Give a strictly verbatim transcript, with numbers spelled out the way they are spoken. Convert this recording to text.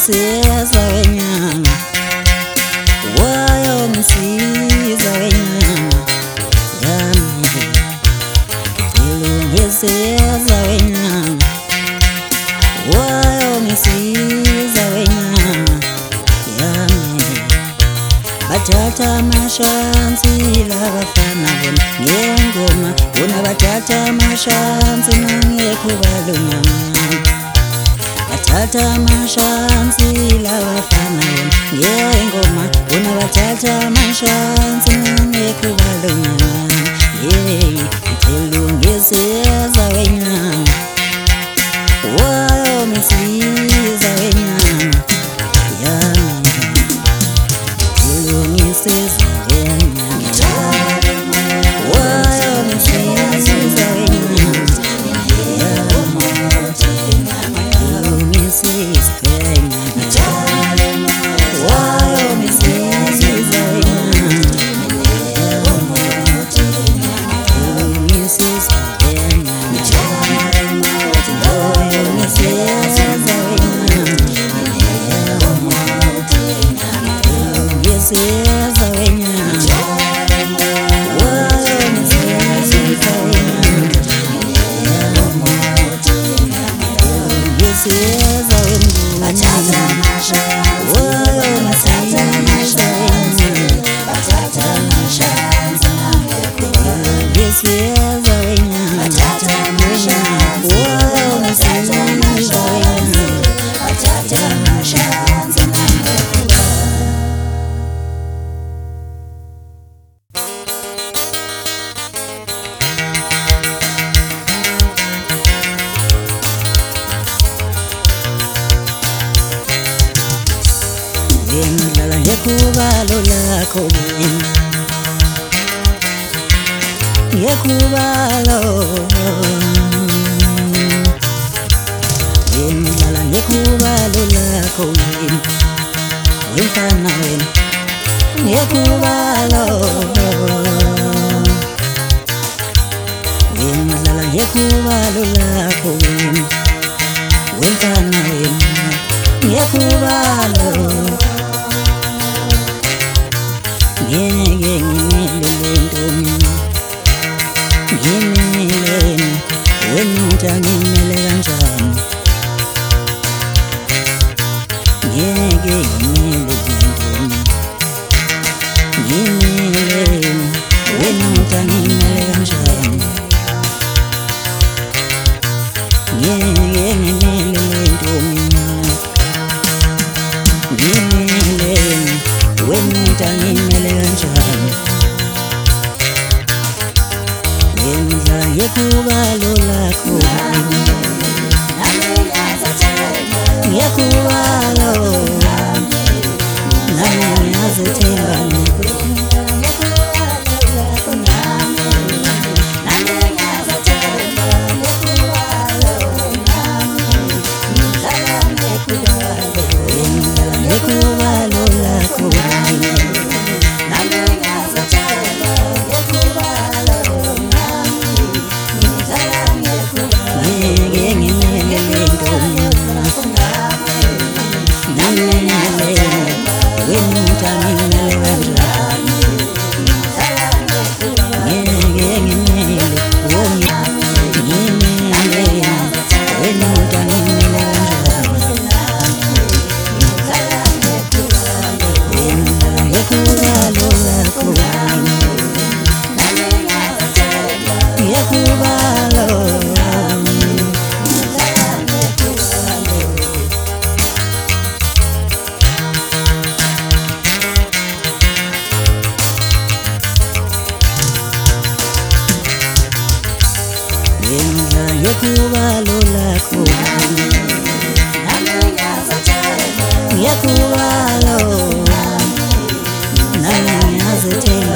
ngisiza wenyanga wayo ngisiza wenyanga yami ngisiza wenyanga wayo ngisiza wenyanga yami bathatha amashansi labafana bona ngengoma bona bathatha amashansi nangekho balunganga bathatha amashansi labafana bona ngengoma bona bathatha amashansi nangekho balunganga yeah ngilungisiza wenyanga wayo ngisiza wenyanga yami ngilungisiza wenyanga wayo ngisiza wenyanga ngilungisiza wenyanga wayo ngisiza wenyanga ngilungisiza Ngisiza wenyanga wayo ngisiza wenyanga ngisiza wenyanga bathatha amashansi wayo ngisiza wenyanga bathatha amashansi ngisiza wenyanga bathatha amashansi wayo ngisiza wenyanga bathatha amashansi ngidlala ngekubalo lakho ngekubalo ngidlala ngekubalo lakho wemfana wena ngekubalo ngidlala ngekubalo lakho wemfana wena ngekubalo ngeke ngimele ntombi ngimele wena ngimele kanjani ngeke ngimele ntombi ngimele wena ngimele kanjani ngeke ngimele ntombi ngimele wena ngimele kanjani ngenza ngekubalo lakho ngekubalo nami ngiyazethemba ngekubalo lakho ngekubalo lakho ngekubalo nami ngiyazethemba